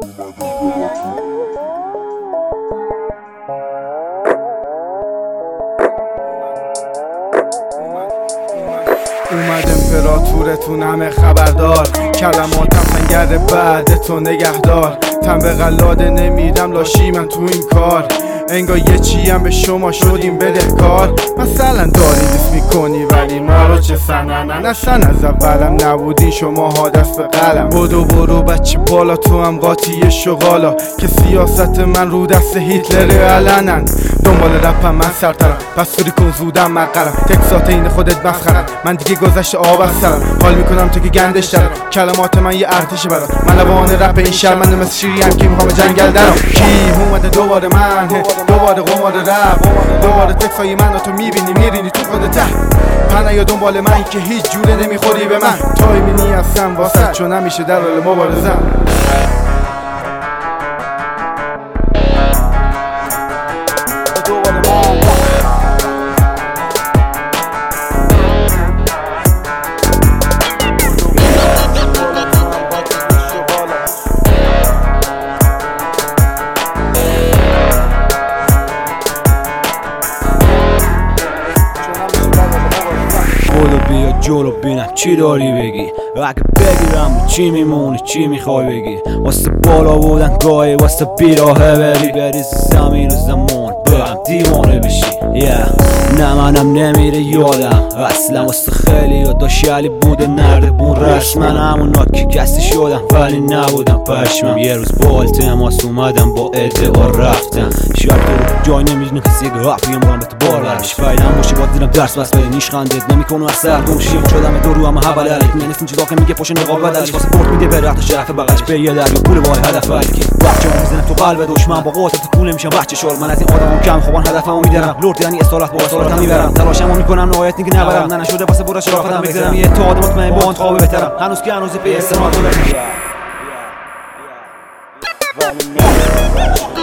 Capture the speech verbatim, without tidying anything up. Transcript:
اومد امپراتورتون همه خبردار، کلماتم سنگر بعد تو نگهدار. تن به قلاده نمیدم لاشی من تو این کار، انگار یه چیم به شما شدیم بدهکار. مثلا داری دیس میکنی ولی ما رو چه سننن، اصلا از اولم نبودین شما ها دست به قلم. بدو برو بچه بالا تو هم قاطی شغالا، که سیاست من رو دست هیتلر علنن. دنبال رپم من سرترم پس سوری کن زودم مقرم، تکسات این خودت مسخرم من دیگه گذشت آب از سرم. حال میکنم تو که گندش دارم، کلمات من یه ارتش برات. من لبان رپ این شهر من مثل شیریم که میخوام جنگل درم. کی اومده دوباره من دوباره قمار رپ، دوباره تکسای من تو میبینی میرینی تو خودت ته. پنه یا دنبال من که هیچ جوره نمیخوری به من، تایمینی هستم واسه چون همیشه در حال مبارزم. بیا جلو بینم چی داری بگی، اگه بگیرم چی میمونی چی میخوای بگی. واسه بالا بودن گاهی واسه بیراهه بری، بری زمین و زمان برم دیوانه بشی. yeah. نه منم نمیره یادم اصلا، واسه خیلی ها داشت علی بوده نرده بون رسمن. همونا که کسی شدم ولی نبودم پشمم. یه روز با التماس اومدم با ادعا رفتم، شاید تو جای نمیدونی کسی که حرفی امران به تو بار برمش. فایدم باشی باید دیدم درس بس بری نیش خندت نمیکنو از سر گمشی شدم دو رو همه حول علیک. نیست این چیزا که میگه پشت نقاب بدلش، واسه پورت میده بره حتی شرف بغلش به یه دریا پول وای هدف الکی. وقت جا میزنم تو قلب دشمن با قوت تو پول میشم بچه شال. من از این آدمام کم خوبان هدفمو میدارم، لرد یعنی اصالت با اصالتم میبرم. تلاشمو میکنم نهایت اینکه نبرم، نه نشده واسه برا شرافتم بگذرم. یه اتحاد مطمئن با انتخاب بهترم، هنوز که هنوز پی استناد